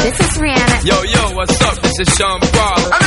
This is Rihanna. Yo, what's up? This is Sean Paul.